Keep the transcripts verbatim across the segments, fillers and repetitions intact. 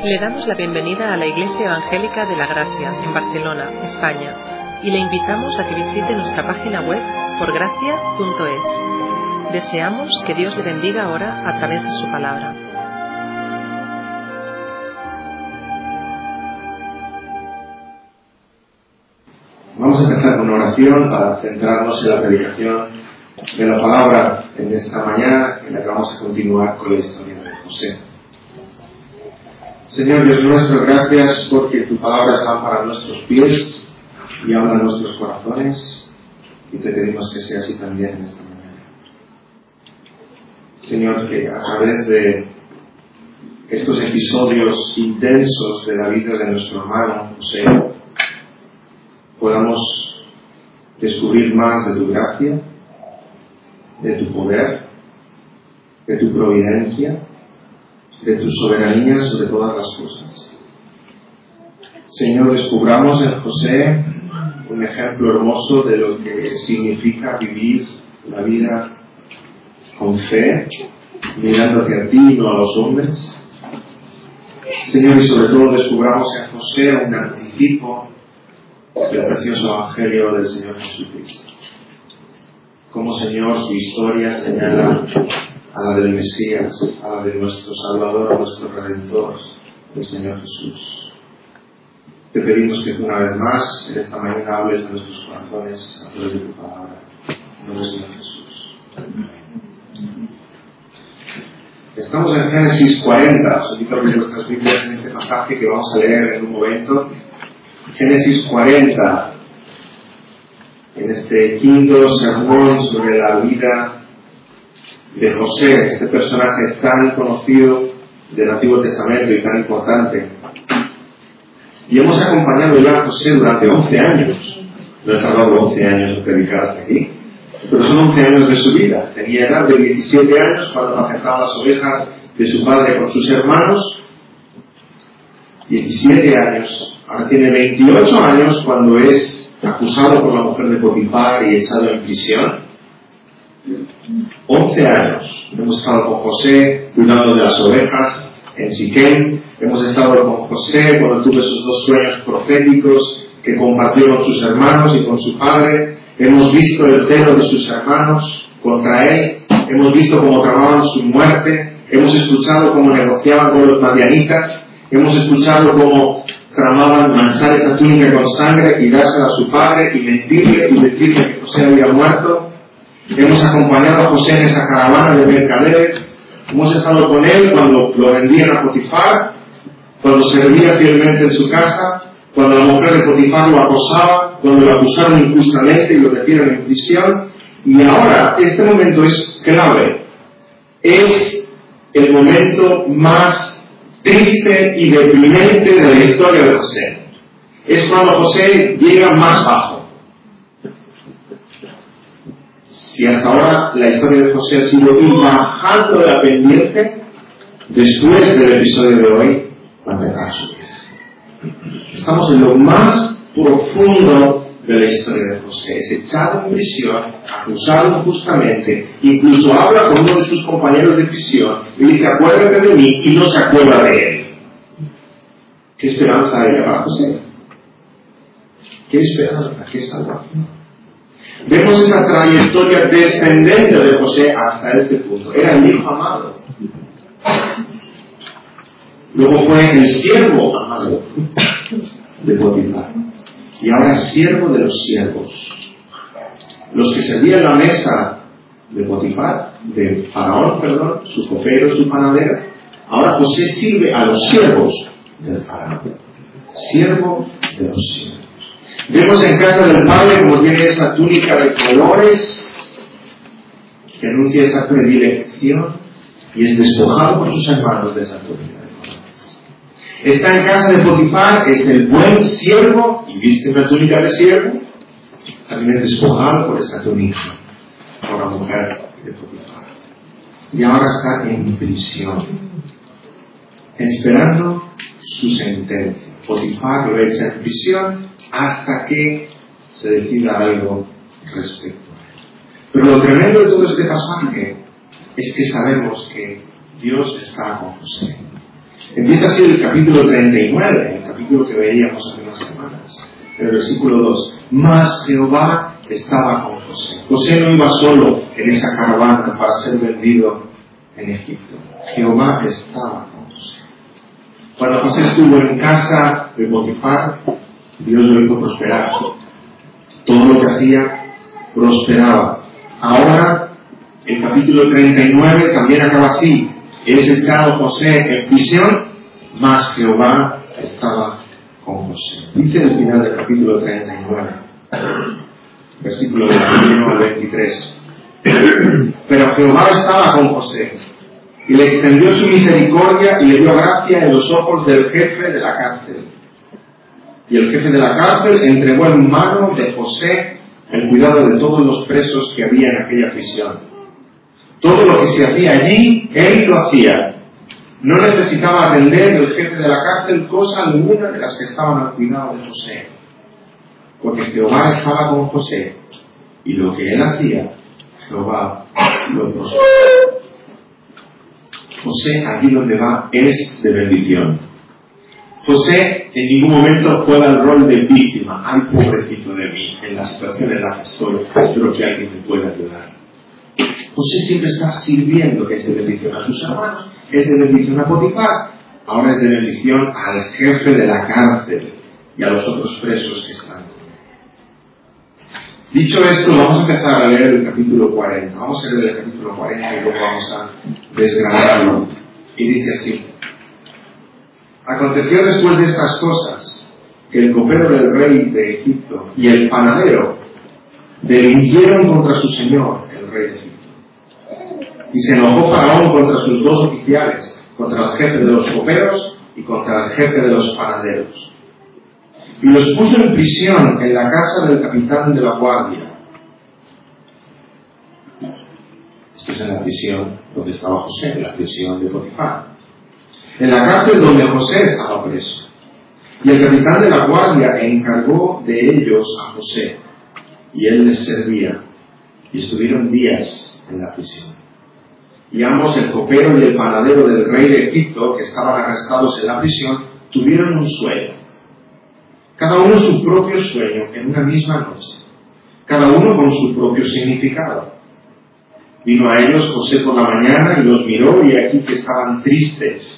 Le damos la bienvenida a la Iglesia Evangélica de la Gracia, en Barcelona, España, y le invitamos a que visite nuestra página web por gracia punto es. Deseamos que Dios le bendiga ahora a través de su palabra. Vamos a empezar con una oración para centrarnos en la predicación de la palabra en esta mañana, en la que vamos a continuar con la historia de José. Señor Dios nuestro, gracias porque tu palabra es lámpara a nuestros pies y habla a nuestros corazones, y te pedimos que sea así también en esta mañana. Señor, que a través de estos episodios intensos de la vida de nuestro hermano José podamos descubrir más de tu gracia, de tu poder, de tu providencia, de tu soberanía sobre todas las cosas. Señor, descubramos en José un ejemplo hermoso de lo que significa vivir la vida con fe, mirándote a ti y no a los hombres. Señor, y sobre todo descubramos en José un anticipo del precioso Evangelio del Señor Jesucristo. Como, Señor, su historia señala a la del Mesías, a la de nuestro Salvador, a nuestro Redentor, el Señor Jesús. Te pedimos que tú una vez más, en esta mañana, hables a nuestros corazones a través de tu palabra. En nombre del Señor Jesús. Estamos en Génesis cuarenta. Os invito a abrir vuestras Biblias en este pasaje que vamos a leer en un momento. Génesis cuarenta, en este quinto sermón sobre la vida de José, este personaje tan conocido del Antiguo Testamento y tan importante. Y hemos acompañado ya a José durante once años. No he tardado once años en predicar hasta aquí, pero son once años de su vida. Tenía edad de diecisiete años cuando apacentaba las ovejas de su padre con sus hermanos. diecisiete años. Ahora tiene veintiocho años cuando es acusado por la mujer de Potifar y echado en prisión. once años hemos estado con José cuidando de las ovejas en Siquem. Hemos estado con José cuando tuvo esos dos sueños proféticos que compartió con sus hermanos y con su padre. Hemos visto el celo de sus hermanos contra él. Hemos visto cómo tramaban su muerte. Hemos escuchado cómo negociaban con los madianitas. Hemos escuchado cómo tramaban manchar esa túnica con sangre y dársela a su padre y mentirle y decirle que José había muerto. Hemos acompañado a José en esa caravana de mercaderes. Hemos estado con él cuando lo vendían a Potifar, cuando servía fielmente en su casa, cuando la mujer de Potifar lo acosaba, cuando lo acusaron injustamente y lo metieron en prisión. Y ahora, este momento es clave. Es el momento más triste y deprimente de la historia de José. Es cuando José llega más bajo. Si hasta ahora la historia de José ha sido ir bajando de la pendiente, después del episodio de hoy va a empezar a subir. Estamos en lo más profundo de la historia de José. Es echado en prisión, acusado injustamente, incluso habla con uno de sus compañeros de prisión y dice: acuérdate de mí, y no se acuerda de él. ¿Qué esperanza hay para José? ¿Qué esperanza? ¿Qué salvación? Vemos esa trayectoria descendente de José hasta este punto. Era el hijo amado. Luego fue el siervo amado de Potifar. Y ahora es siervo de los siervos. Los que servían la mesa de Potifar, de Faraón, perdón, su copero, su panadero. Ahora José sirve a los siervos del Faraón. Siervo de los siervos. Vemos en casa del padre como tiene esa túnica de colores que anuncia esa predilección y es despojado por sus hermanos de esa túnica de colores. Está en casa de Potifar, es el buen siervo y viste una túnica de siervo, también es despojado por esa túnica por la mujer de Potifar. Y ahora está en prisión, esperando su sentencia. Potifar lo echa en prisión hasta que se decida algo respecto a él. Pero lo tremendo de todo este pasaje es que sabemos que Dios está con José. Empieza así el capítulo treinta y nueve, el capítulo que veíamos hace unas semanas. En el versículo dos. Mas Jehová estaba con José. José no iba solo en esa caravana para ser vendido en Egipto. Jehová estaba con José. Cuando José estuvo en casa de Potifar, Dios lo hizo prosperar. Todo lo que hacía prosperaba. Ahora, el capítulo treinta y nueve también acaba así. Es echado José en prisión, mas Jehová estaba con José. Dice el final del capítulo treinta y nueve, versículo veintiuno al veintitrés. Pero Jehová estaba con José, y le extendió su misericordia y le dio gracia en los ojos del jefe de la cárcel. Y el jefe de la cárcel entregó en mano de José el cuidado de todos los presos que había en aquella prisión. Todo lo que se hacía allí, él lo hacía. No necesitaba atender el jefe de la cárcel cosa alguna de las que estaban al cuidado de José. Porque Jehová estaba con José, y lo que él hacía, Jehová lo prosperó. José, aquí donde va, es de bendición. José en ningún momento juega el rol de víctima. Ay, pobrecito de mí, en la situación en la que estoy, espero que alguien me pueda ayudar. José siempre está sirviendo, que es de bendición a sus hermanos, es de bendición a Potifar, ahora es de bendición al jefe de la cárcel y a los otros presos que están. Dicho esto, vamos a empezar a leer el capítulo cuarenta. Vamos a leer el capítulo cuarenta y luego vamos a desgranarlo. Y dice así: aconteció después de estas cosas que el copero del rey de Egipto y el panadero delinquieron contra su señor, el rey de Egipto. Y se enojó Faraón contra sus dos oficiales, contra el jefe de los coperos y contra el jefe de los panaderos. Y los puso en prisión en la casa del capitán de la guardia. Esto es en la prisión donde estaba José, en la prisión de Potifar. En la cárcel donde José estaba preso. Y el capitán de la guardia encargó de ellos a José, y él les servía. Y estuvieron días en la prisión. Y ambos, el copero y el panadero del rey de Egipto, que estaban arrestados en la prisión, tuvieron un sueño. Cada uno su propio sueño en una misma noche. Cada uno con su propio significado. Vino a ellos José por la mañana y los miró, y aquí que estaban tristes.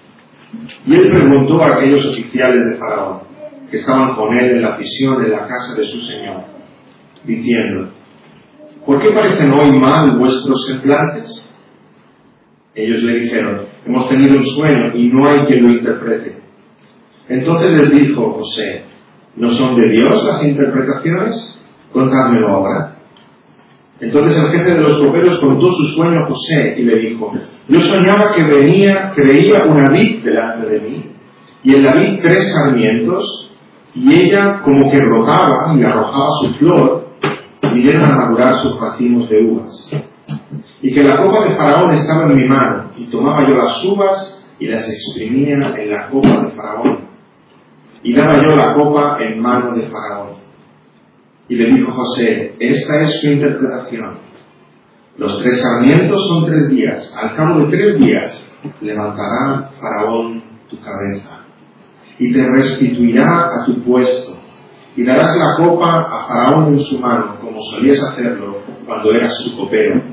Y él preguntó a aquellos oficiales de Faraón, que estaban con él en la prisión en la casa de su señor, diciendo: ¿por qué parecen hoy mal vuestros semblantes? Ellos le dijeron: hemos tenido un sueño y no hay quien lo interprete. Entonces les dijo José: ¿no son de Dios las interpretaciones? Contádmelo ahora. Entonces el jefe de los coperos contó su sueño a José y le dijo: yo soñaba que venía, que veía una vid delante de mí, y en la vid tres sarmientos, y ella como que rotaba y arrojaba su flor, y vinieron a madurar sus racimos de uvas. Y que la copa de Faraón estaba en mi mano, y tomaba yo las uvas y las exprimía en la copa de Faraón. Y daba yo la copa en mano de Faraón. Y le dijo José: esta es su interpretación. Los tres sarmientos son tres días. Al cabo de tres días levantará Faraón tu cabeza, y te restituirá a tu puesto, y darás la copa a Faraón en su mano, como solías hacerlo cuando eras su copero.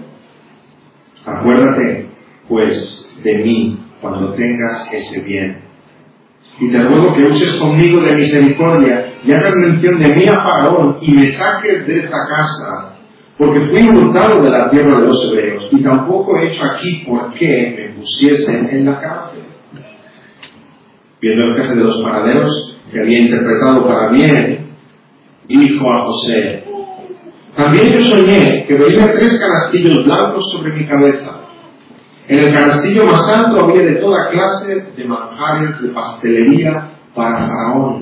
Acuérdate, pues, de mí cuando tengas ese bien. Y te ruego que uses conmigo de misericordia y hagas mención de mí a Faraón y me saques de esta casa, porque fui hurtado de la tierra de los hebreos y tampoco he hecho aquí por qué me pusiesen en la cárcel. Viendo el jefe de los panaderos, que había interpretado para bien, dijo a José: también yo soñé que veía tres canastillos blancos sobre mi cabeza. En el canastillo más alto había de toda clase de manjares de pastelería para Faraón,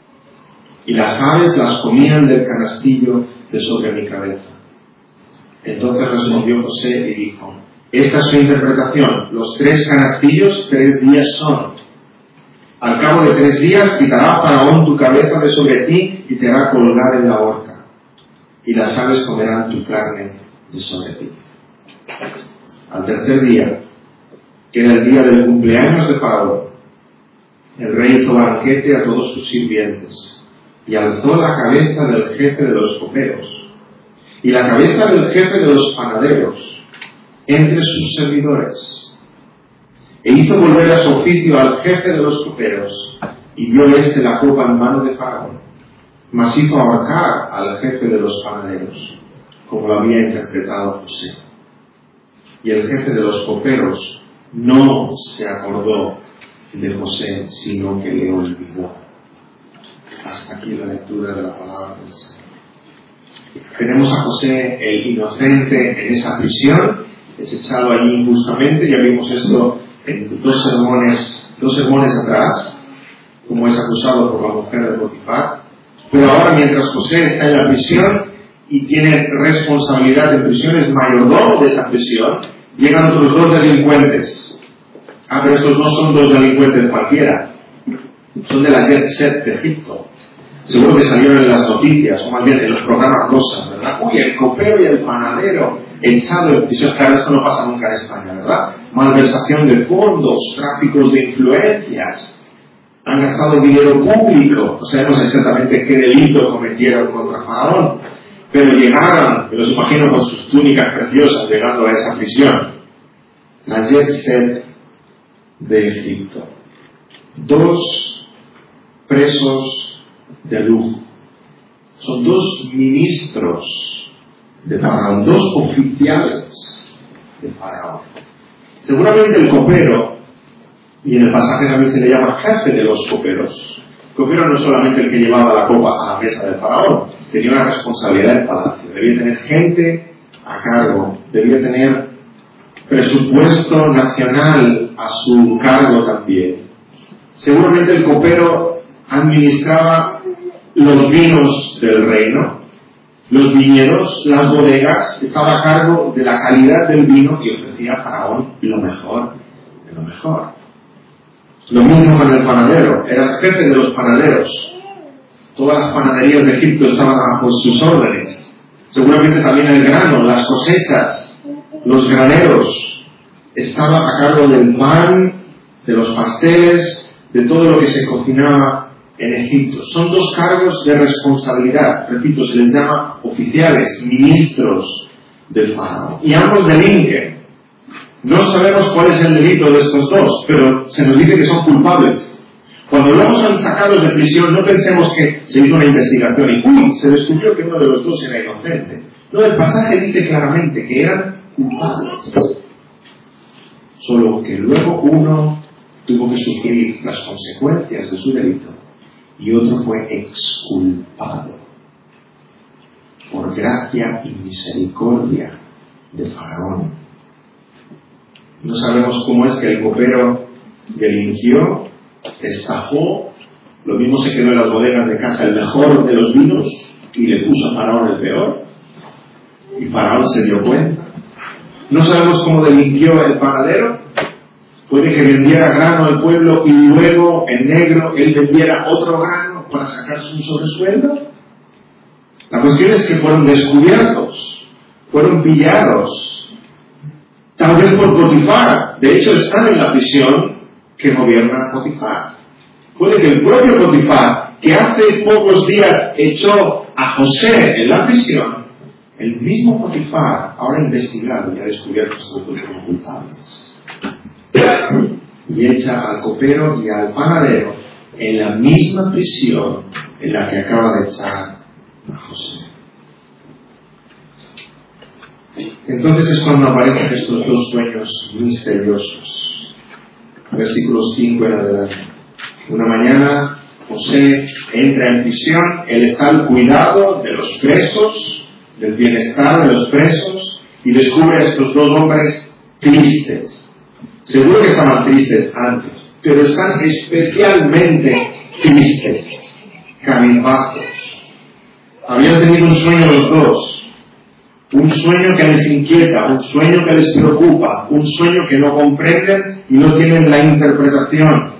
y las aves las comían del canastillo de sobre mi cabeza. Entonces respondió José y dijo: esta es su interpretación. Los tres canastillos tres días son. Al cabo de tres días quitará Faraón tu cabeza de sobre ti y te hará colgar en la horca, y las aves comerán tu carne de sobre ti. Al tercer día, que era el día del cumpleaños de Faraón, El rey hizo banquete a todos sus sirvientes y alzó la cabeza del jefe de los coperos y la cabeza del jefe de los panaderos entre sus servidores. E hizo volver a su oficio al jefe de los coperos y dio éste la copa en mano de Faraón, mas hizo ahorcar al jefe de los panaderos, como lo había interpretado José. Y el jefe de los coperos no se acordó de José, sino que le olvidó. Hasta aquí la lectura de la palabra del Señor. Tenemos a José, el inocente, en esa prisión, es echado allí injustamente. Ya vimos esto en dos sermones, dos sermones atrás, como es acusado por la mujer de Potifar. Pero ahora, mientras José está en la prisión y tiene responsabilidad en prisión, es mayordomo de esa prisión, llegan otros dos delincuentes. Ah, pero estos no son dos delincuentes cualquiera, son de la Jet Set de Egipto. Seguro que salieron en las noticias, o más bien en los programas rosas, ¿verdad? Uy, el copero y el panadero echado en prisión. Claro, esto no pasa nunca en España, ¿verdad? Malversación de fondos, tráficos de influencias, han gastado dinero público. No sabemos exactamente qué delito cometieron contra Faraón, pero llegaron, me los imagino con sus túnicas preciosas, llegando a esa prisión. La Jet Set de Egipto. Dos presos de lujo. Son dos ministros de Faraón, dos oficiales de Faraón. Seguramente el copero, y en el pasaje también se le llama jefe de los coperos. El copero no es solamente el que llevaba la copa a la mesa de Faraón, tenía una responsabilidad en palacio. Debía tener gente a cargo, debía tener presupuesto nacional a su cargo también. Seguramente el copero administraba los vinos del reino, los viñedos, las bodegas, estaba a cargo de la calidad del vino y ofrecía a Faraón lo mejor de lo mejor. Lo mismo con el panadero, era el jefe de los panaderos. Todas las panaderías de Egipto estaban bajo sus órdenes. Seguramente también el grano, las cosechas, los graneros, estaba a cargo del pan, de los pasteles, de todo lo que se cocinaba en Egipto. Son dos cargos de responsabilidad, repito, se les llama oficiales, ministros del faraón, y ambos delinquen. No sabemos cuál es el delito de estos dos, pero se nos dice que son culpables. Cuando luego son sacados de prisión, no pensemos que se hizo una investigación y ¡uy! Se descubrió que uno de los dos era inocente. No, el pasaje dice claramente que eran culpables, solo que luego uno tuvo que sufrir las consecuencias de su delito y otro fue exculpado por gracia y misericordia de Faraón. No sabemos cómo es que el copero delinquió, estafó, lo mismo se quedó en las bodegas de casa el mejor de los vinos y le puso a Faraón el peor, y Faraón se dio cuenta. No sabemos cómo delinquió el panadero. Puede que vendiera grano al pueblo y luego en negro él vendiera otro grano para sacarse un sobresueldo. La cuestión es que fueron descubiertos, fueron pillados, tal vez por Potifar. De hecho están en la prisión que gobierna Potifar. Puede que el propio Potifar, que hace pocos días echó a José en la prisión, el mismo Potifar, ahora investigado y ha descubierto estos dos como culpables, y echa al copero y al panadero en la misma prisión en la que acaba de echar a José. Entonces es cuando aparecen estos dos sueños misteriosos. Versículos cinco en adelante. Una mañana José entra en prisión, él está al cuidado de los presos, del bienestar de los presos, y descubre a estos dos hombres tristes. Seguro que estaban tristes antes, pero están especialmente tristes, cabizbajos. Habían tenido un sueño los dos, un sueño que les inquieta, un sueño que les preocupa, un sueño que no comprenden y no tienen la interpretación.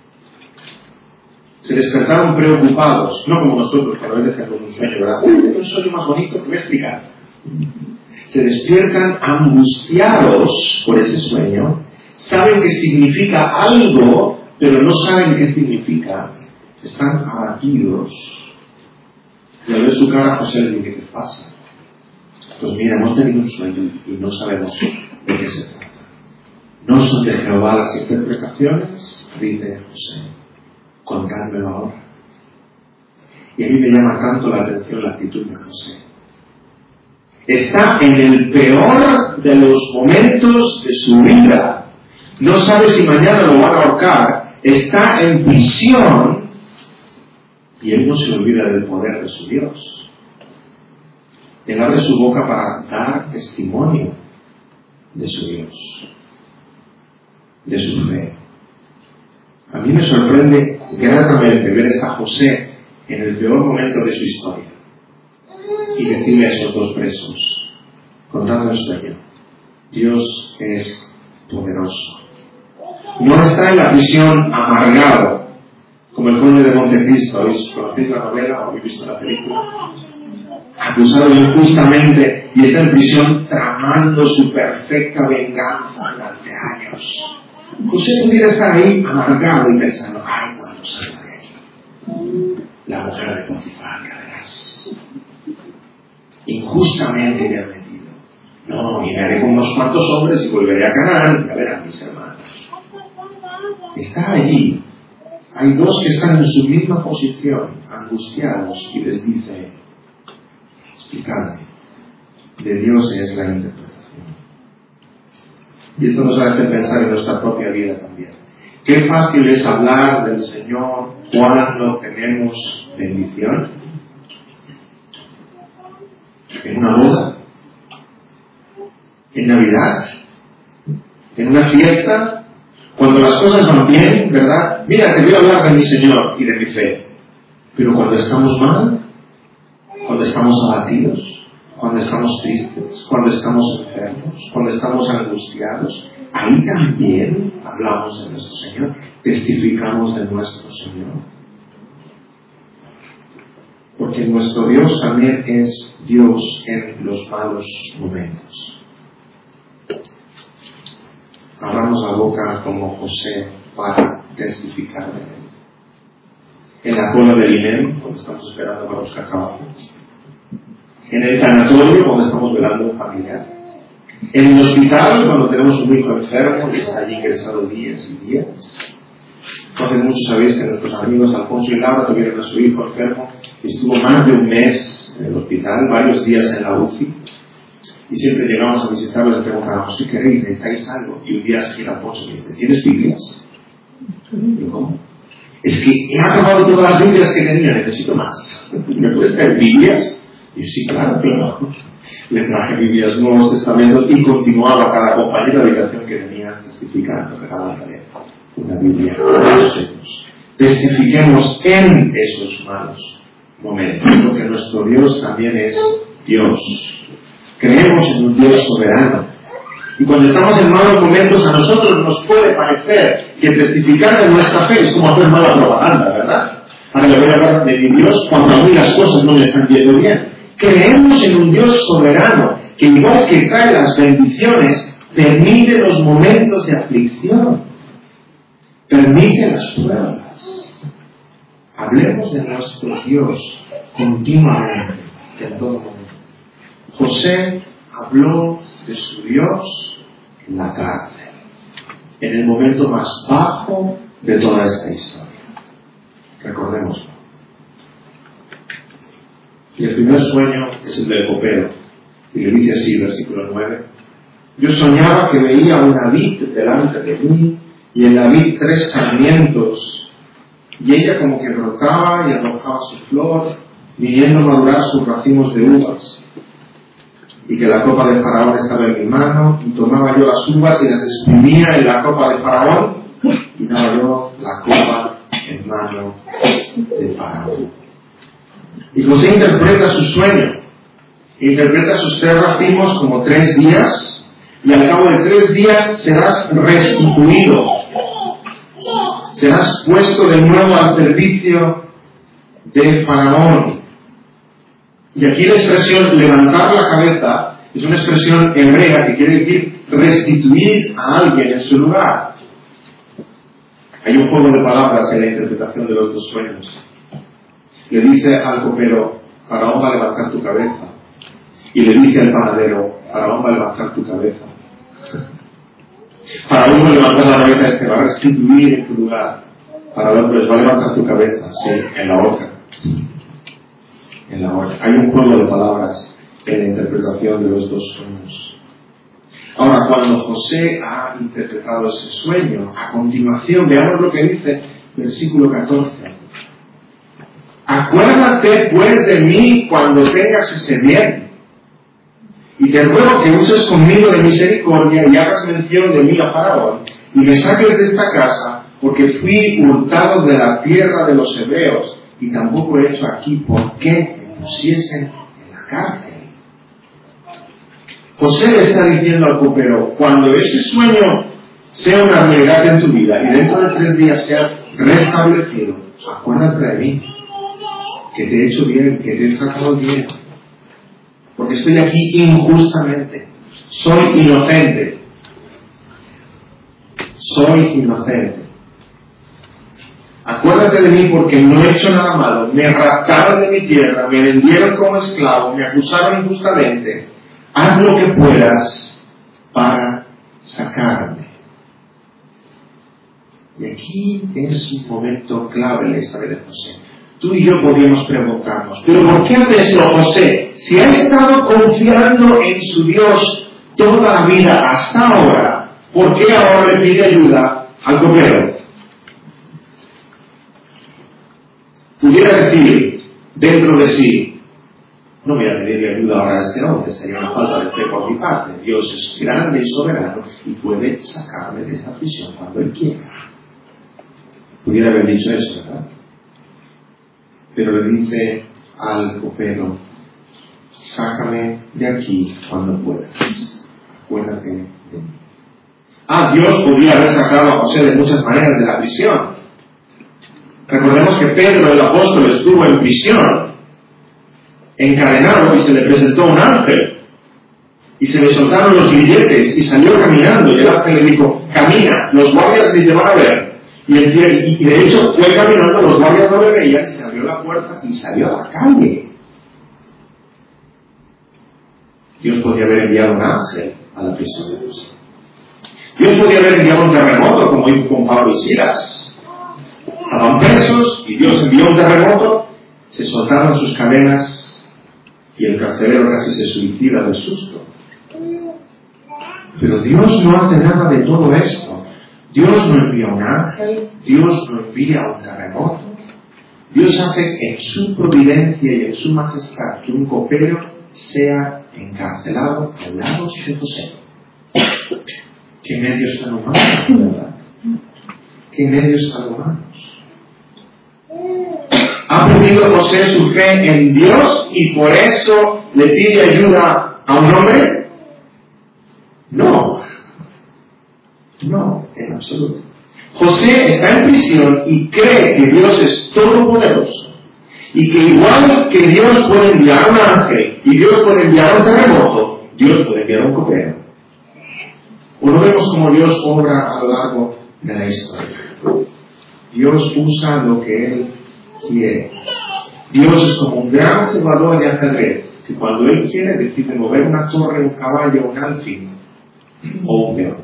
Se despertaron preocupados, no como nosotros cuando a veces tenemos un sueño, ¿verdad? Uy, tengo un sueño más bonito, te voy a explicar. Se despiertan angustiados por ese sueño, saben que significa algo pero no saben qué significa, están abatidos. Y al ver su cara, José les dice: ¿qué pasa? Pues mira, hemos tenido un sueño y no sabemos de qué se trata. ¿No son de Jehová las interpretaciones? Dice José: contádmelo ahora. Y a mí me llama tanto la atención la actitud de José. Está en el peor de los momentos de su vida. No sabe si mañana lo van a ahorcar. Está en prisión. Y él no se olvida del poder de su Dios. Él abre su boca para dar testimonio de su Dios, de su fe. A mí me sorprende gratamente ver a José en el peor momento de su historia y decirle a esos dos presos, contando el sueño: Dios es poderoso. No está en la prisión amargado, como el conde de Montecristo. ¿Habéis conocido la novela o habéis visto la película? Acusado injustamente y está en prisión tramando su perfecta venganza durante años. José pudiera estar ahí amargado y pensando: ay, cuando salga de aquí, la mujer de Potifar, ya verás, injustamente me han metido. No, y me haré con unos cuantos hombres y volveré a Canaán, ya verán mis hermanos. Está allí. Hay dos que están en su misma posición, angustiados, y les dice: explicadme, de Dios es la interpretación. Y esto nos hace pensar en nuestra propia vida también. Qué fácil es hablar del Señor cuando tenemos bendición. En una boda, en Navidad, en una fiesta, cuando las cosas van bien, ¿verdad? Mira, te voy a hablar de mi Señor y de mi fe. Pero cuando estamos mal, cuando estamos abatidos, cuando estamos tristes, cuando estamos enfermos, cuando estamos angustiados, ahí también hablamos de nuestro Señor, testificamos de nuestro Señor. Porque nuestro Dios también es Dios en los malos momentos. Abramos la boca como José para testificar de Él. En la cola del I N E M, cuando estamos esperando para buscar trabajo. En el tanatorio, cuando estamos velando a un familiar. En el hospital, cuando tenemos un hijo enfermo y está allí ingresado días y días. No hace mucho sabéis que nuestros amigos Alfonso y Laura tuvieron a su hijo enfermo y estuvo más de un mes en el hospital, varios días en la U C I. Y siempre llegamos a visitarlos y preguntábamos: ¿qué queréis? ¿Necesitáis algo? Y un día se gira Alfonso y me dice: ¿tienes Biblias? Y yo: ¿cómo? Es que he acabado todas las Biblias que tenía, necesito más. ¿Me puedes traer Biblias? Y yo: sí, claro, claro. Le traje Biblias, Nuevos Testamentos, y continuaba cada compañero de habitación que venía testificando que acababa de leer una Biblia para nosotros. Testifiquemos en esos malos momentos, porque nuestro Dios también es Dios. Creemos en un Dios soberano. Y cuando estamos en malos momentos, a nosotros nos puede parecer que testificar de nuestra fe es como hacer mala propaganda, ¿verdad? Ahora le voy a hablar de mi Dios cuando a mí las cosas no me están yendo bien. Creemos en un Dios soberano que, igual que trae las bendiciones, permite los momentos de aflicción, permite las pruebas. Hablemos de nuestro Dios continuamente, en todo momento. José habló de su Dios en la cárcel, en el momento más bajo de toda esta historia. Recordémoslo. Y el primer sueño es el del copero. Y le dice así, versículo nueve: yo soñaba que veía una vid delante de mí, y en la vid tres sarmientos, y ella como que brotaba y arrojaba su flor, viniendo a madurar sus racimos de uvas. Y que la copa de Faraón estaba en mi mano, y tomaba yo las uvas y las exprimía en la copa de Faraón, y daba yo la copa en mano de Faraón. Y José interpreta su sueño, interpreta sus tres racimos como tres días, y al cabo de tres días serás restituido, serás puesto de nuevo al servicio de Faraón. Y aquí la expresión levantar la cabeza es una expresión hebrea que quiere decir restituir a alguien en su lugar. Hay un juego de palabras en la interpretación de los dos sueños. Le dice al copero, Faraón va a levantar tu cabeza. Y le dice al panadero, Faraón va a levantar tu cabeza. Faraón va a levantar la cabeza, es que va a restituir en tu lugar. Faraón les va a levantar tu cabeza, sí, en la boca. En la boca. Hay un juego de palabras en la interpretación de los dos sueños. Ahora, cuando José ha interpretado ese sueño, a continuación, veamos lo que dice el versículo catorce. Acuérdate pues de mí cuando tengas ese bien, y te ruego que uses conmigo de misericordia y hagas mención de mí a Faraón, y me saques de esta casa, porque fui hurtado de la tierra de los hebreos, y tampoco he hecho aquí por qué me pusiesen en la cárcel. José le está diciendo al copero, cuando ese sueño sea una realidad en tu vida y dentro de tres días seas restablecido, acuérdate de mí, que te he hecho bien, que te he tratado bien, porque estoy aquí injustamente, soy inocente, soy inocente. Acuérdate de mí porque no he hecho nada malo, me raptaron de mi tierra, me vendieron como esclavo, me acusaron injustamente. Haz lo que puedas para sacarme. Y aquí es un momento clave en la historia de José. Tú y yo podríamos preguntarnos, ¿pero por qué hace esto José? Si ha estado confiando en su Dios toda la vida hasta ahora, ¿por qué ahora le pide ayuda al copero? Pudiera decir dentro de sí, no voy a pedirle ayuda ahora a este hombre, sería una falta de fe por mi parte. Dios es grande y soberano y puede sacarme de esta prisión cuando Él quiera. Pudiera haber dicho eso, ¿verdad? Pero le dice al copero, sácame de aquí cuando puedas. Acuérdate de mí. Ah, Dios podría haber sacado a José de muchas maneras de la prisión. Recordemos que Pedro, el apóstol, estuvo en prisión, encadenado, y se le presentó un ángel y se le soltaron los grilletes y salió caminando, y el ángel le dijo, camina, los guardias ni te van a ver, y, el, y de hecho fue caminando, los guardias no le veían, se abrió la puerta y salió a la calle. Dios podría haber enviado un ángel a la prisión de José. Dios podría haber enviado un terremoto como hizo con Pablo y Silas. Estaban presos y Dios envió un terremoto, se soltaron sus cadenas y el carcelero casi se suicida del susto. Pero Dios no hace nada de todo esto. Dios no envía un ángel, Dios no envía un terremoto. Dios hace en su providencia y en su majestad que un copero sea encarcelado al lado de José. ¿Qué medios tan humanos, verdad? ¿Qué medios tan humanos? ¿Ha perdido José su fe en Dios y por eso le pide ayuda a un hombre? No. No, en absoluto. José está en prisión y cree que Dios es todopoderoso y que igual que Dios puede enviar un ángel y Dios puede enviar un terremoto, Dios puede enviar un copero. ¿O no vemos cómo Dios obra a lo largo de la historia? Dios usa lo que Él quiere. Dios es como un gran jugador de ajedrez que cuando Él quiere decide mover una torre, un caballo, un alfil o un peón.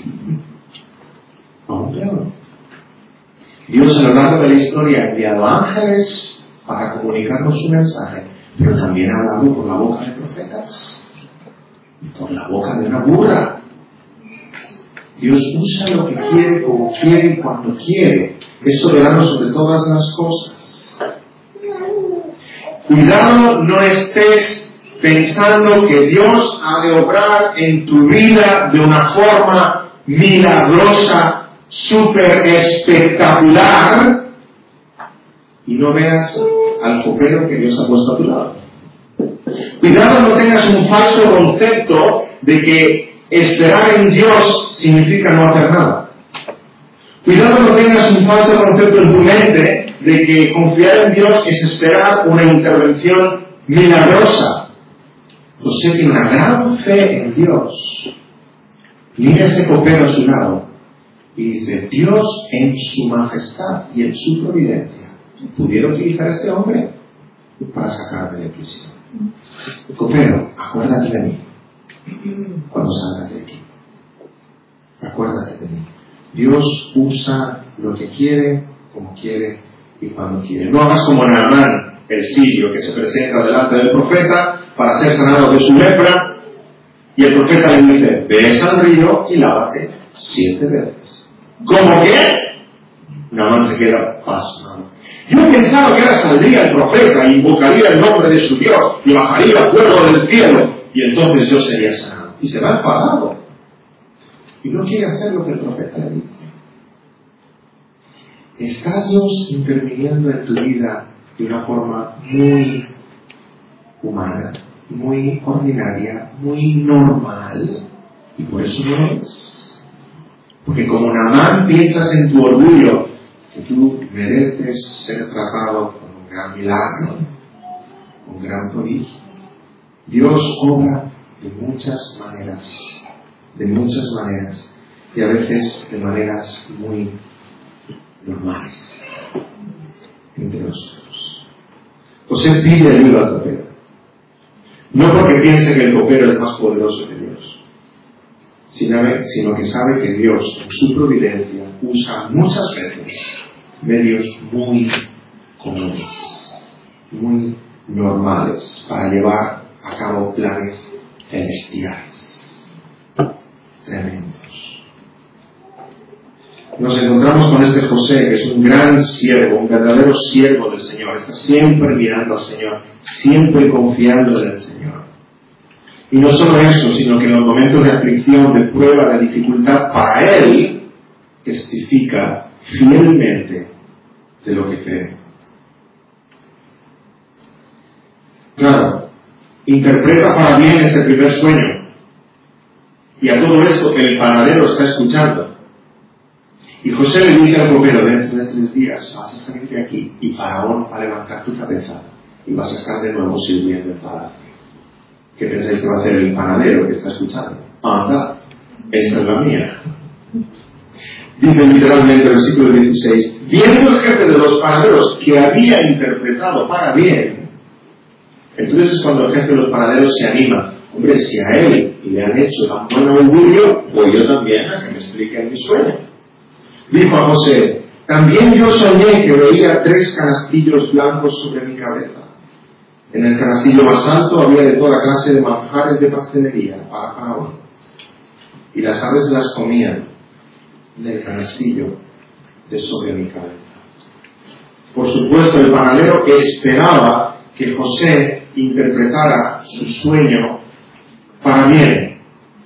O un peón. Dios a lo largo de la historia ha enviado ángeles para comunicarnos su mensaje, pero también ha hablado por la boca de profetas y por la boca de una burra. Dios usa lo que quiere, como quiere y cuando quiere. Es soberano sobre todas las cosas. Cuidado, no estés pensando que Dios ha de obrar en tu vida de una forma milagrosa, súper espectacular, y no veas al copero que Dios ha puesto a tu lado. Cuidado, no tengas un falso concepto de que esperar en Dios significa no hacer nada. Cuidado, no tengas un falso concepto en tu mente de que confiar en Dios es esperar una intervención milagrosa. José tiene una gran fe en Dios. Mira ese copero a su lado Y dice, Dios en su majestad y en su providencia pudiera utilizar a este hombre para sacarme de prisión. Copero, acuérdate de mí cuando salgas de aquí. Acuérdate de mí. Dios usa lo que quiere, como quiere y cuando quiere. No hagas como Naamán, el sirio, que se presenta delante del profeta para ser sanado de su lepra, y el profeta le dice, ves al río y lávate siete veces. ¿Cómo que? Naamán se queda pasmado. Yo pensaba que ahora saldría el profeta e invocaría el nombre de su Dios y bajaría fuego del cielo y entonces yo sería sanado. Y se va enfadado. Y no quiere hacer lo que el profeta le dice. ¿Está Dios interviniendo en tu vida de una forma muy humana, muy ordinaria, muy normal? Y por eso no lo es. Porque como Naamán piensas en tu orgullo, que tú mereces ser tratado con un gran milagro, un gran prodigio. Dios obra de muchas maneras, de muchas maneras, y a veces de maneras muy normales entre nosotros. José pide ayuda al copero, no porque piense que el copero es más poderoso que Dios, sino que sabe que Dios, en su providencia, usa muchas veces medios muy comunes, muy normales, para llevar a cabo planes celestiales tremendos. Nos encontramos con este José, que es un gran siervo, un verdadero siervo del Señor, está siempre mirando al Señor, siempre confiando en el Señor. Y no solo eso, sino que en los momentos de aflicción, de prueba, de dificultad, para él testifica fielmente de lo que cree. Claro, interpreta para bien este primer sueño, y a todo esto el panadero está escuchando. Y José le dice al copero, dentro de tres días vas a salir de aquí y Faraón va a levantar tu cabeza y vas a estar de nuevo sirviendo en palacio. ¿Qué pensáis que va a hacer el panadero que está escuchando? Anda, esta es la mía. Dice literalmente el versículo dieciséis, viendo el jefe de los panaderos que había interpretado para bien, entonces es cuando el jefe de los panaderos se anima. Hombre, si a él le han hecho tan buen augurio, voy yo también a que me expliquen mi sueño. Dijo a José, también yo soñé que veía tres canastillos blancos sobre mi cabeza. En el canastillo más alto había de toda clase de manjares de pastelería para Faraón, y las aves las comían del canastillo de sobre mi cabeza. Por supuesto, el panadero esperaba que José interpretara su sueño para bien,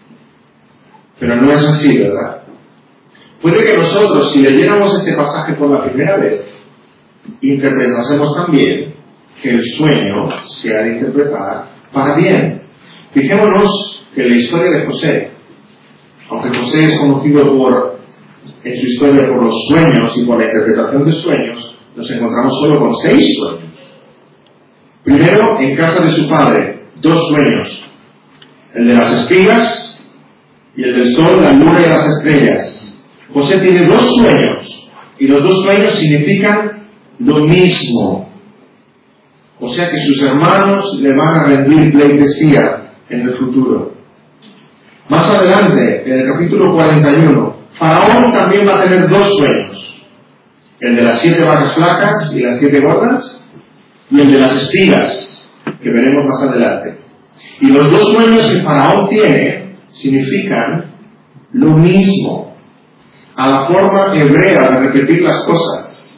pero no es así, ¿verdad? Puede que nosotros, si leyéramos este pasaje por la primera vez, interpretásemos también que el sueño se ha de interpretar para bien. Fijémonos que la historia de José, aunque José es conocido por, en su historia por los sueños y por la interpretación de sueños, nos encontramos solo con seis sueños. Primero, en casa de su padre, dos sueños. El de las espigas y el del sol, la luna y las estrellas. José tiene dos sueños, y los dos sueños significan lo mismo. O sea que sus hermanos le van a rendir pleitesía en el futuro. Más adelante, en el capítulo cuarenta y uno, Faraón también va a tener dos sueños. El de las siete vacas flacas y las siete gordas, y el de las espigas, que veremos más adelante. Y los dos sueños que Faraón tiene significan lo mismo, a la forma hebrea de repetir las cosas.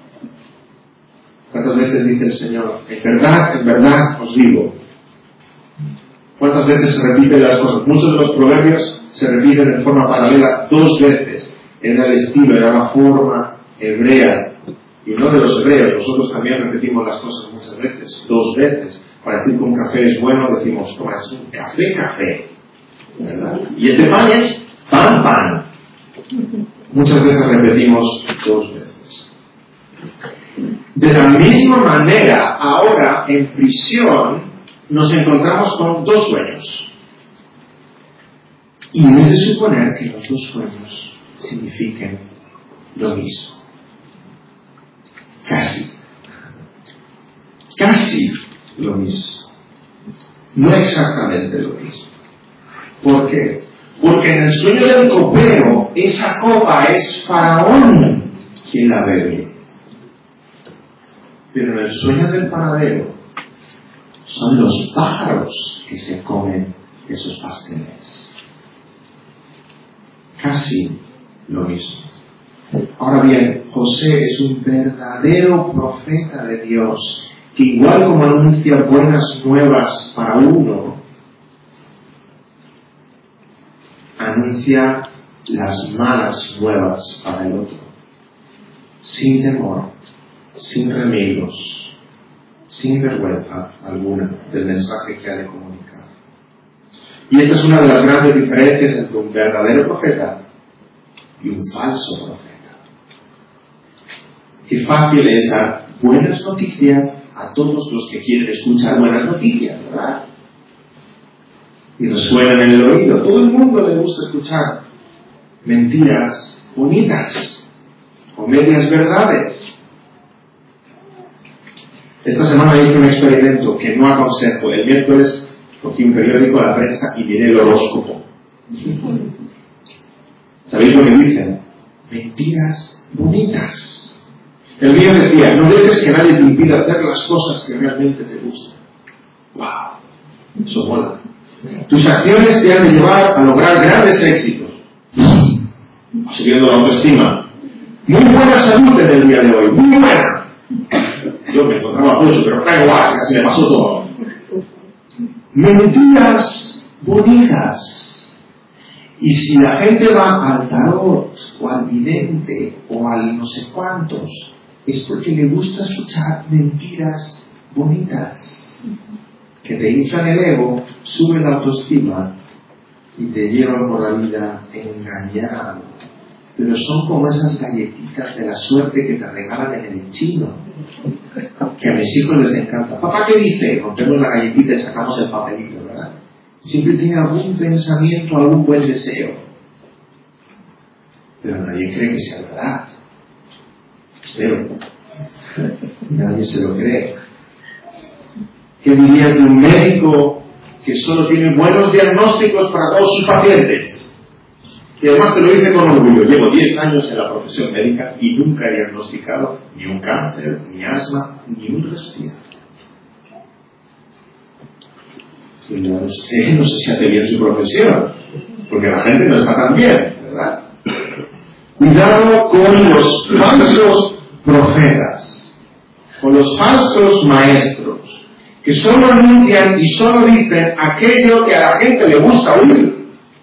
¿Cuántas veces dice el Señor, en verdad, en verdad os digo? ¿Cuántas veces se repiten las cosas? Muchos de los proverbios se repiten en forma paralela dos veces. Era el estilo, era la forma hebrea. Y no de los hebreos, nosotros también repetimos las cosas muchas veces, dos veces. Para decir que un café es bueno, decimos, toma, es un café, café. ¿Verdad? Y este pan es pan, pan. Muchas veces repetimos dos veces. De la misma manera, ahora en prisión nos encontramos con dos sueños. Y es de suponer que los dos sueños signifiquen lo mismo. Casi. Casi lo mismo. No exactamente lo mismo. ¿Por qué? Porque en el sueño del copero, esa copa es Faraón quien la bebe. Pero en el sueño del panadero, son los pájaros que se comen esos pasteles. Casi lo mismo. Ahora bien, José es un verdadero profeta de Dios, que igual como anuncia buenas nuevas para uno, anuncia las malas nuevas para el otro, sin temor, sin remilgos, sin vergüenza alguna del mensaje que ha de comunicar. Y esta es una de las grandes diferencias entre un verdadero profeta y un falso profeta. Qué fácil es dar buenas noticias a todos los que quieren escuchar buenas noticias, ¿verdad? Y resuenan en el oído. Todo el mundo le gusta escuchar mentiras bonitas o medias verdades. Esta semana hice un experimento que no aconsejo. El miércoles cogí un periódico a la prensa y miré el horóscopo. ¿Sabéis lo que dicen? Mentiras bonitas. El mío decía, no dejes que nadie te impida hacer las cosas que realmente te gustan. ¡Wow! Eso mola. Tus acciones te han de llevar a lograr grandes éxitos. Subiendo la autoestima. Muy buena salud en el día de hoy, muy buena. Yo me encontraba mucho, pero da igual, casi me pasó todo. Mentiras bonitas. Y si la gente va al tarot, o al vidente, o al no sé cuántos, es porque le gusta escuchar mentiras bonitas, que te inflan el ego, suben la autoestima y te llevan por la vida engañado. Pero son como esas galletitas de la suerte que te regalan en el chino, que a mis hijos les encanta. Papá, ¿qué dice? Rompemos la galletita y sacamos el papelito, ¿verdad? Siempre tiene algún pensamiento, algún buen deseo, pero nadie cree que sea verdad. Espero. Nadie se lo cree. ¿Qué dirías de un médico que solo tiene buenos diagnósticos para todos sus pacientes? Y además te lo dice con orgullo. Llevo diez años en la profesión médica y nunca he diagnosticado ni un cáncer, ni asma, ni un resfriado. Y no, usted no sé si hace bien su profesión, porque la gente no está tan bien, ¿verdad? Cuidado con los falsos profetas, con los falsos maestros, que solo anuncian y solo dicen aquello que a la gente le gusta oír.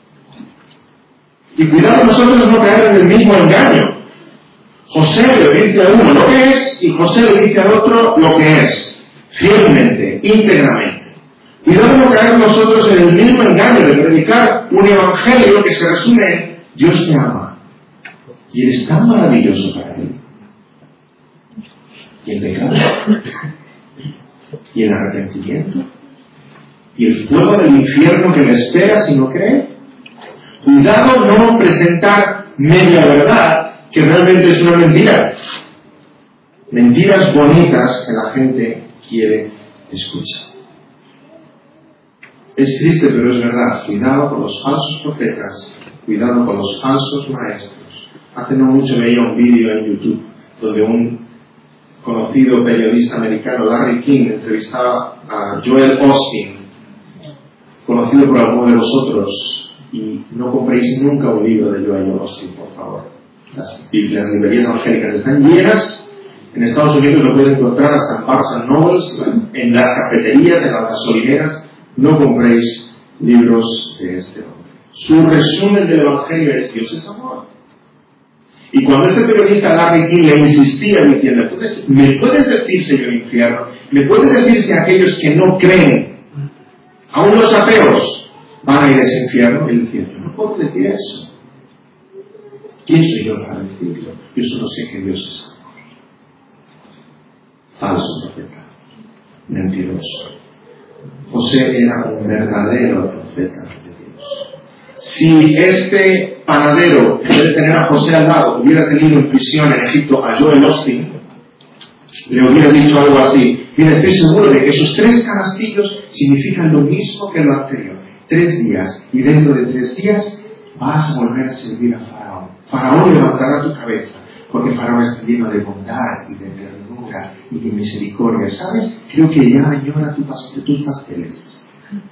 Y cuidado nosotros no caer en el mismo engaño. José le dice a uno lo que es y José le dice al otro lo que es, fielmente, íntegramente. Cuidado no caer nosotros en el mismo engaño de predicar un evangelio que se resume en Dios te ama y eres tan maravilloso para él. Y el pecado, y el arrepentimiento, y el fuego del infierno que me espera si no cree. Cuidado no presentar media verdad que realmente es una mentira. Mentiras bonitas que la gente quiere escuchar. Es triste, pero es verdad. Cuidado con los falsos profetas, cuidado con los falsos maestros. Hace no mucho veía un vídeo en YouTube donde un conocido periodista americano, Larry King, entrevistaba a Joel Osteen, conocido por algunos de vosotros. Y no compréis nunca un libro de Joel Osteen, por favor. Las, las librerías evangélicas están llenas. En Estados Unidos lo pueden encontrar hasta en Barnes and Nobles, en las cafeterías, en las gasolineras. No compréis libros de este hombre. Su resumen del Evangelio es Dios es amor. Y cuando este periodista Larry King le insistía diciendo, ¿me puedes decir, Señor infierno? ¿Me puedes decir si aquellos que no creen, aún los ateos, van a ir a ese infierno? Él decía, yo no puedo decir eso. ¿Quién soy yo para decirlo? Yo solo sé que Dios es amor. Falso profeta. Mentiroso. José era un verdadero profeta de Dios. Si este panadero, en vez de tener a José al lado, hubiera tenido en prisión en Egipto a Joel Osteen, le hubiera dicho algo así. Mira, estoy seguro de que esos tres canastillos significan lo mismo que lo anterior. Tres días, y dentro de tres días vas a volver a servir a Faraón. Faraón levantará tu cabeza, porque Faraón está lleno de bondad y de ternura y de misericordia. ¿Sabes? Creo que ya añora tu pastel, tus pasteles.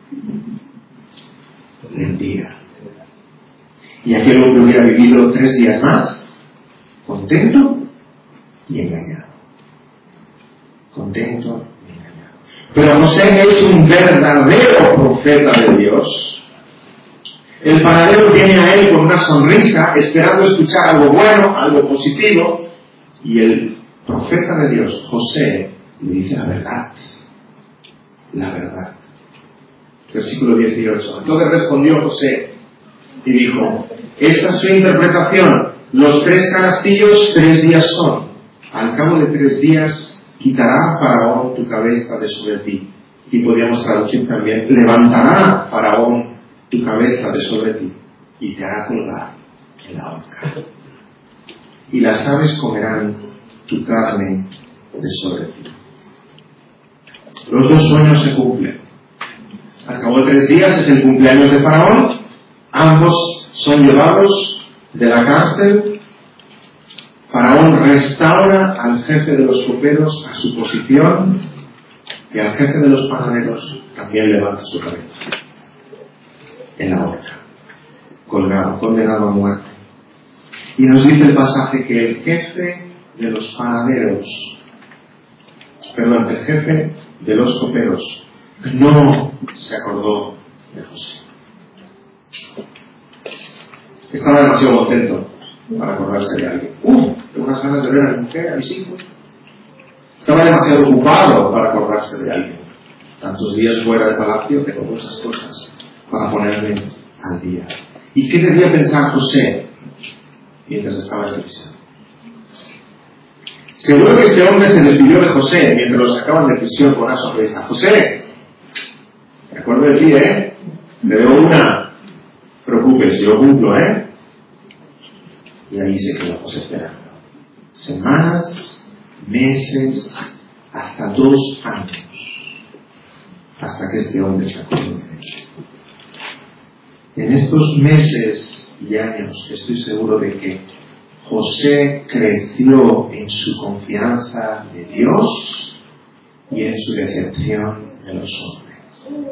Mentira. Y aquel hombre hubiera vivido tres días más, contento y engañado. Contento y engañado. Pero José es un verdadero profeta de Dios. El panadero viene a él con una sonrisa, esperando escuchar algo bueno, algo positivo, y el profeta de Dios, José, le dice la verdad. La verdad. Versículo dieciocho. Entonces respondió José y dijo: esta es su interpretación. Los tres canastillos tres días son. Al cabo de tres días quitará Faraón tu cabeza de sobre ti. Y podríamos traducir también: levantará Faraón tu cabeza de sobre ti y te hará colgar en la horca. Y las aves comerán tu carne de sobre ti. Los dos sueños se cumplen. Al cabo de tres días es el cumpleaños de Faraón. Ambos son llevados de la cárcel. Faraón restaura al jefe de los coperos a su posición, y al jefe de los panaderos también levanta su cabeza en la horca, colgado, condenado a muerte. Y nos dice el pasaje que el jefe de los panaderos, perdón, el jefe de los coperos no se acordó de José. Estaba demasiado contento para acordarse de alguien. Uf, tengo unas ganas de ver a mi mujer, a mis hijos. Estaba demasiado ocupado para acordarse de alguien. Tantos días fuera de palacio, tengo muchas cosas para ponerme al día. ¿Y qué debía pensar José mientras estaba en prisión? Seguro que este hombre se despidió de José mientras lo sacaban de prisión con una sonrisa. José, me acuerdo de ti, ¿eh? Te debo una. Preocupes, yo cumplo, ¿eh? Y ahí se quedó José esperando. Semanas, meses, hasta dos años. Hasta que este hombre se acordó de él. En estos meses y años estoy seguro de que José creció en su confianza de Dios y en su decepción de los hombres.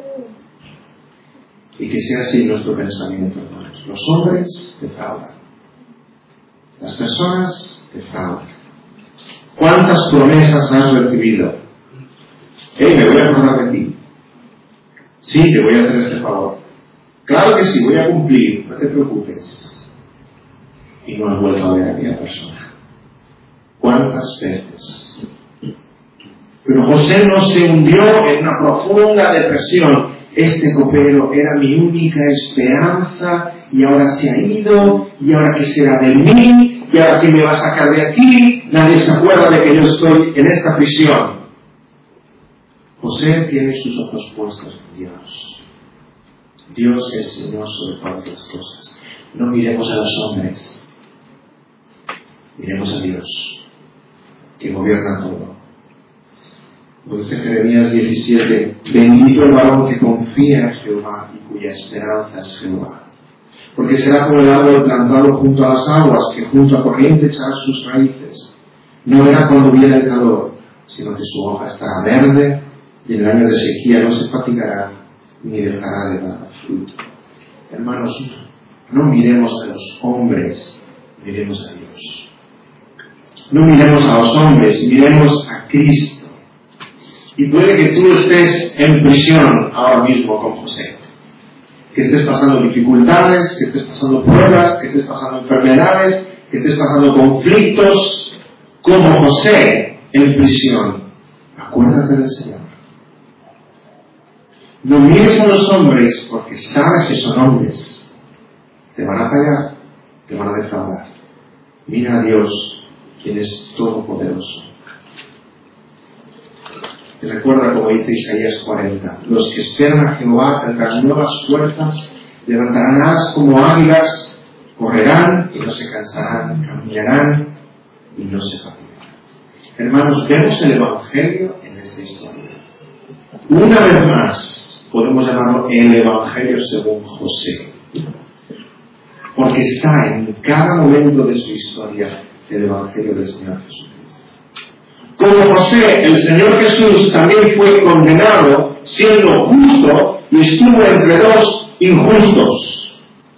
Y que sea así nuestro pensamiento, hermanos. Los hombres defraudan. Las personas defraudan. ¿Cuántas promesas has recibido? Hey, me voy a acordar de ti. Sí, te voy a hacer este favor. Claro que sí, voy a cumplir, no te preocupes. Y no has vuelto a ver a aquella persona. ¿Cuántas veces? Pero José no se hundió en una profunda depresión. Este copero era mi única esperanza y ahora se ha ido, y ahora qué será de mí, y ahora quién me va a sacar de aquí. Nadie se acuerda de que yo estoy en esta prisión. José tiene sus ojos puestos en Dios. Dios es Señor sobre todas las cosas. No miremos a los hombres, miremos a Dios, que gobierna todo. Como dice Jeremías diecisiete, bendito el varón que confía en Jehová y cuya esperanza es Jehová. Porque será como el árbol plantado junto a las aguas, que junto a corriente echará sus raíces. No verá cuando viene el calor, sino que su hoja estará verde, y en el año de sequía no se fatigará, ni dejará de dar fruto. Hermanos, no miremos a los hombres, miremos a Dios. No miremos a los hombres, miremos a Cristo. Y puede que tú estés en prisión ahora mismo con José. Que estés pasando dificultades, que estés pasando pruebas, que estés pasando enfermedades, que estés pasando conflictos, como José en prisión. Acuérdate del Señor. No mires a los hombres porque sabes que son hombres. Te van a fallar, te van a defraudar. Mira a Dios, quien es todopoderoso. Recuerda como dice Isaías cuarenta, los que esperan a Jehová tendrán nuevas fuerzas, levantarán alas como águilas, correrán y no se cansarán, caminarán y no se fatigarán. Hermanos, vemos el Evangelio en esta historia. Una vez más, podemos llamarlo el Evangelio según José, porque está en cada momento de su historia el Evangelio del Señor Jesucristo. Como José, el Señor Jesús también fue condenado siendo justo y estuvo entre dos injustos,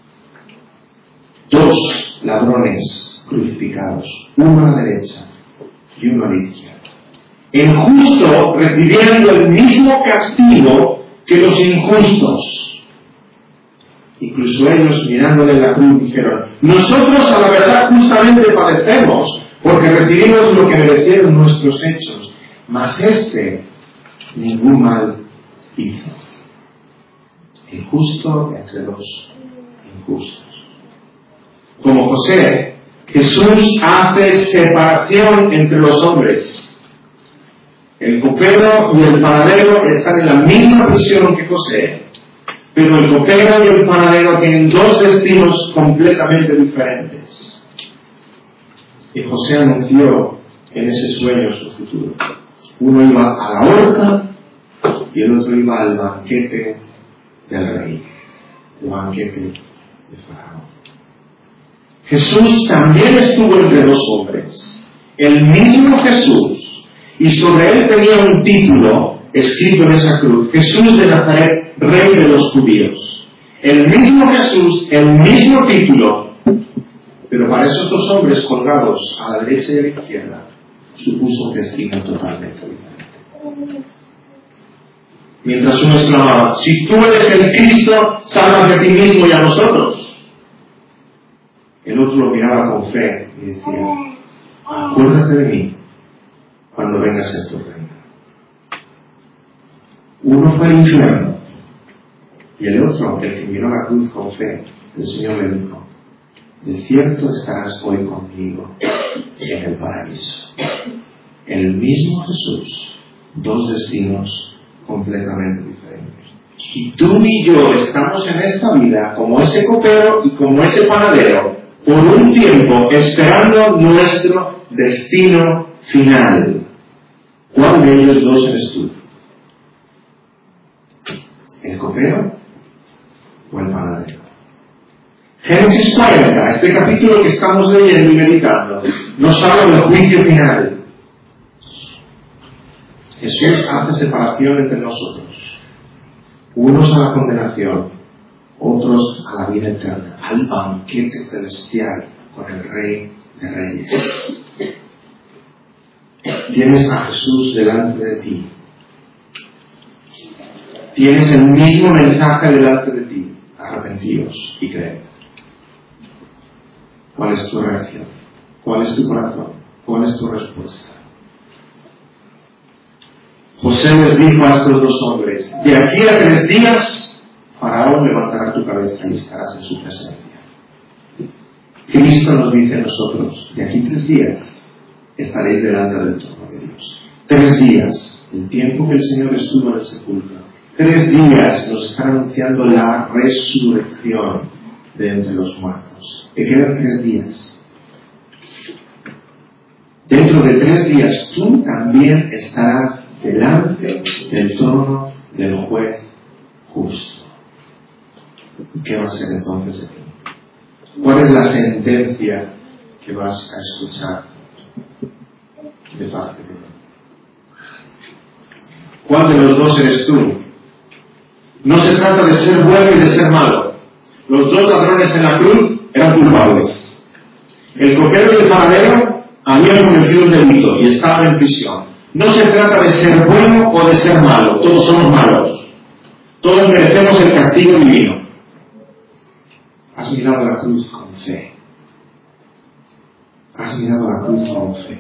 dos ladrones crucificados, uno a la derecha y uno a la izquierda. El justo recibiendo el mismo castigo que los injustos. Incluso ellos mirándole en la cruz dijeron: nosotros a la verdad justamente padecemos porque recibimos lo que merecieron nuestros hechos, mas este ningún mal hizo. El justo entre dos injustos. Como José, Jesús hace separación entre los hombres. El copero y el panadero están en la misma prisión que José, pero el copero y el panadero tienen dos destinos completamente diferentes. Y José anunció en ese sueño su futuro. Uno iba a la horca y el otro iba al banquete del rey, el banquete de Faraón. Jesús también estuvo entre dos hombres, el mismo Jesús, y sobre él tenía un título escrito en esa cruz: Jesús de Nazaret, Rey de los Judíos. El mismo Jesús, el mismo título, pero para esos dos hombres colgados a la derecha y a la izquierda supuso un destino totalmente diferente. Mientras uno exclamaba: si tú eres el Cristo, sálvate a ti mismo y a nosotros, el otro lo miraba con fe y decía: acuérdate de mí cuando vengas en tu reino. Uno fue al infierno y el otro, el que miró la cruz con fe, el Señor le dijo: de cierto estarás hoy conmigo en el paraíso. El mismo Jesús, dos destinos completamente diferentes. Y tú y yo estamos en esta vida como ese copero y como ese panadero por un tiempo esperando nuestro destino final. ¿Cuál de ellos dos eres tú? ¿El copero o el panadero? Génesis cuarenta, este capítulo que estamos leyendo y meditando, nos habla del juicio final. Jesús hace separación entre nosotros, unos a la condenación, otros a la vida eterna, al banquete celestial con el Rey de Reyes. Tienes a Jesús delante de ti. Tienes el mismo mensaje delante de ti: arrepentíos y creed. ¿Cuál es tu reacción? ¿Cuál es tu corazón? ¿Cuál es tu respuesta? José les dijo a estos dos hombres: de aquí a tres días Faraón levantará tu cabeza y estarás en su presencia. Cristo nos dice a nosotros: de aquí a tres días estaréis delante del trono de Dios. Tres días, el tiempo que el Señor estuvo en el sepulcro. Tres días nos están anunciando la resurrección de entre los muertos. Te quedan tres días. Dentro de tres días tú también estarás delante del trono del juez justo. ¿Y qué va a ser entonces de ti? ¿Cuál es la sentencia que vas a escuchar de parte de Dios? ¿Cuál de los dos eres tú? No se trata de ser bueno y de ser malo. Los dos ladrones en la cruz eran culpables. El copero y el panadero habían cometido un delito y estaban en prisión. No se trata de ser bueno o de ser malo. Todos somos malos. Todos merecemos el castigo divino. Has mirado la cruz con fe. Has mirado la cruz con fe.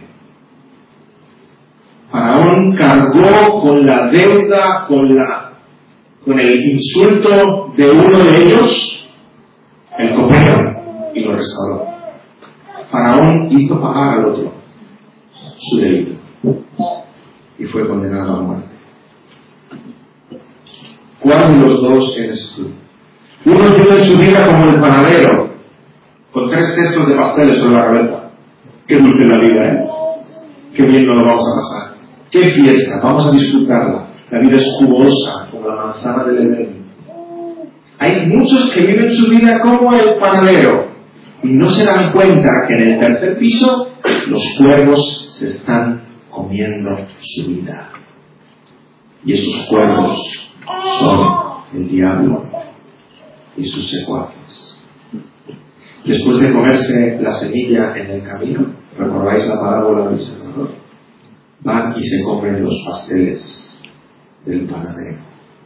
Faraón cargó con la deuda, con la con el insulto de uno de ellos, el copero, y lo restauró. Faraón hizo pagar al otro su delito y fue condenado a muerte. ¿Cuál de los dos eres tú? Unos viven su vida como el panadero, con tres cestos de pasteles sobre la cabeza. Qué dulce la vida, ¿eh? Qué bien nos lo vamos a pasar. Qué fiesta, vamos a disfrutarla. La vida es jugosa, como la manzana del Edén. Hay muchos que viven su vida como el panadero y no se dan cuenta que en el tercer piso los cuervos se están comiendo su vida. Y esos cuervos son el diablo y sus secuaces. Después de comerse la semilla en el camino, ¿recordáis la parábola del sembrador? Van y se comen los pasteles del panadero.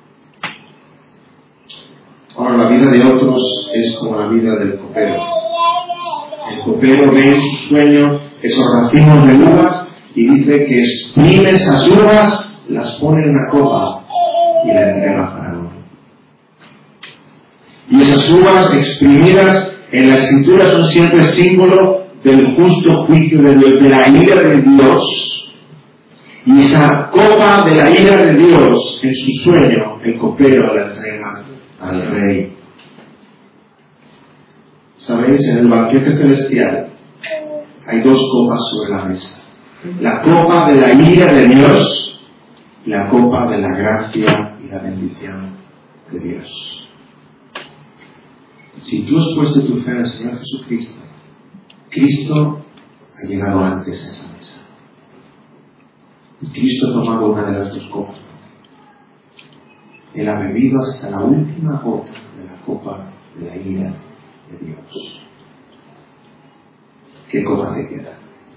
Ahora, la vida de otros es como la vida del copero. El copero ve en su sueño esos racimos de uvas y dice que exprime esas uvas, las pone en una copa y la entrega a Faraón. Y esas uvas exprimidas en la Escritura son siempre símbolo del justo juicio de Dios, de la ira de Dios. Y esa copa de la ira de Dios, en su sueño, el copero la entrega al rey. ¿Sabéis? En el banquete celestial hay dos copas sobre la mesa. La copa de la ira de Dios y la copa de la gracia y la bendición de Dios. Si tú has puesto tu fe en el Señor Jesucristo, Cristo ha llegado antes a esa mesa. Y Cristo ha tomado una de las dos copas. Él ha bebido hasta la última gota de la copa de la ira de Dios. ¿Qué copa te queda?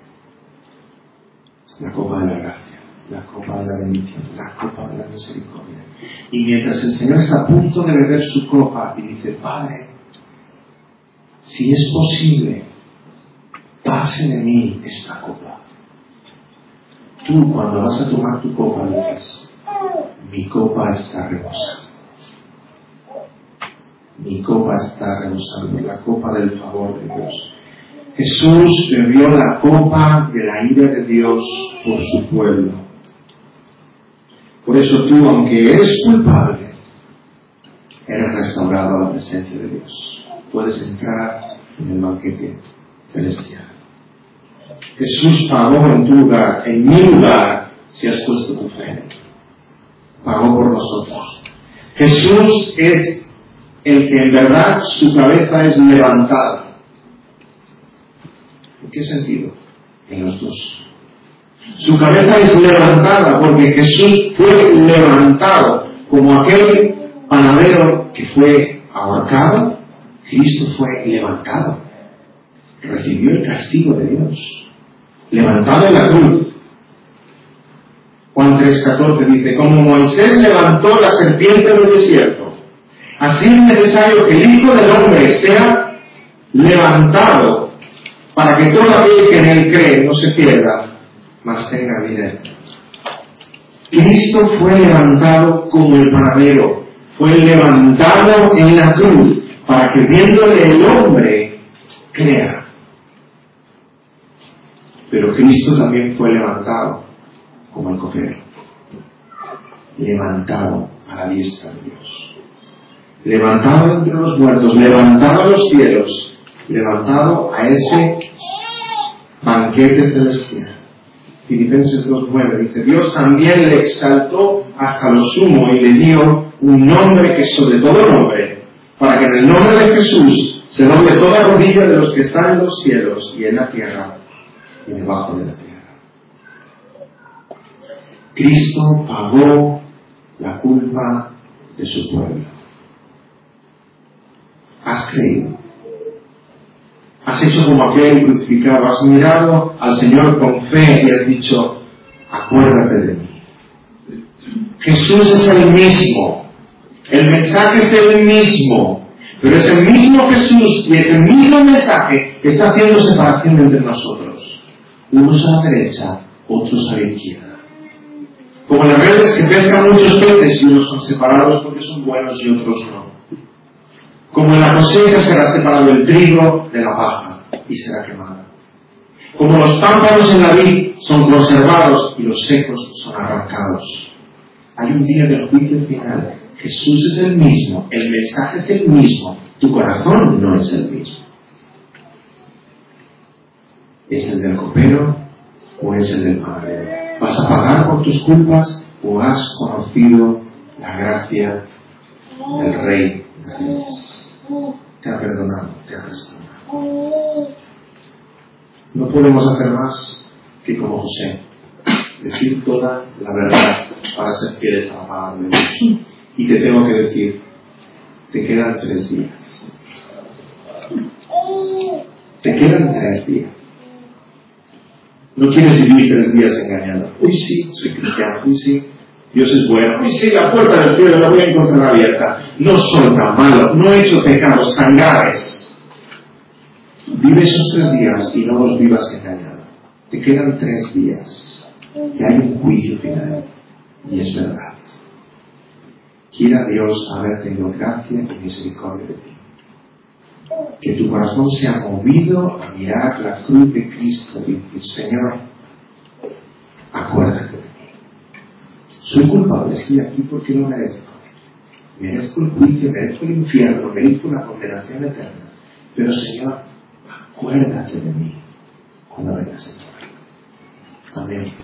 La copa de la gracia, la copa de la bendición, la copa de la misericordia. Y mientras el Señor está a punto de beber su copa y dice, Padre, si es posible, pase de mí esta copa. Tú, cuando vas a tomar tu copa, dices, mi copa está rebosando. Mi copa está rebosando, la copa del favor de Dios. Jesús bebió la copa de la ira de Dios por su pueblo. Por eso tú, aunque eres culpable, eres restaurado a la presencia de Dios. Puedes entrar en el banquete celestial. Jesús pagó en tu lugar, en mi lugar, si has puesto tu fe en él. Pagó por nosotros. Jesús es el que en verdad su cabeza es levantada. ¿En qué sentido? En los dos. Su cabeza es levantada porque Jesús fue levantado como aquel panadero que fue ahorcado. Cristo fue levantado. Recibió el castigo de Dios. Levantado en la cruz. Juan tres catorce dice, como Moisés levantó la serpiente en el desierto, así es necesario que el Hijo del Hombre sea levantado para que todo aquel que en él cree no se pierda, mas tenga vida eterna. Cristo fue levantado como el panadero, fue levantado en la cruz para que viéndole el hombre crea. Pero Cristo también fue levantado como el copero, levantado a la diestra de Dios, levantado entre los muertos, levantado a los cielos, levantado a ese banquete celestial. Filipenses dos nueve dice, Dios también le exaltó hasta lo sumo y le dio un nombre que es sobre todo nombre, para que en el nombre de Jesús se doble toda rodilla de los que están en los cielos y en la tierra y debajo de la tierra. Cristo pagó la culpa de su pueblo. ¿Has creído? Has hecho como aquel crucificado, has mirado al Señor con fe y has dicho, acuérdate de mí. Jesús es el mismo, el mensaje es el mismo, pero es el mismo Jesús y es el mismo mensaje que está haciendo separación entre nosotros. Unos a la derecha, otros a la izquierda. Como las redes que pescan muchos peces y unos son separados porque son buenos y otros no. Como en la cosecha será separado el trigo de la paja y será quemado. Como los pámpanos en la vid son conservados y los secos son arrancados. Hay un día del juicio final Jesús es el mismo, el mensaje es el mismo, tu corazón no es el mismo. ¿Es el del copero o es el del panadero? ¿Vas a pagar por tus culpas o has conocido la gracia del Rey de Reyes? Te ha perdonado, te ha restaurado. No podemos hacer más que como José, decir toda la verdad para ser fieles a la palabra de Dios. Y te tengo que decir, te quedan tres días. Te quedan tres días. No quieres vivir tres días engañado. Uy sí, soy cristiano, uy sí, Dios es bueno, uy sí, la puerta del cielo la voy a encontrar abierta. No soy tan malo, no he hecho pecados tan graves. Vive esos tres días y no los vivas engañado. Te quedan tres días y hay un juicio final. Y es verdad. Quiera Dios haber tenido gracia y misericordia de ti. Que tu corazón sea movido a mirar la cruz de Cristo y decir, Señor, acuérdate de mí. Soy culpable, estoy aquí porque lo merezco. Merezco el juicio, merezco el infierno, merezco la condenación eterna. Pero Señor, acuérdate de mí cuando vengas a tu reino. Amén.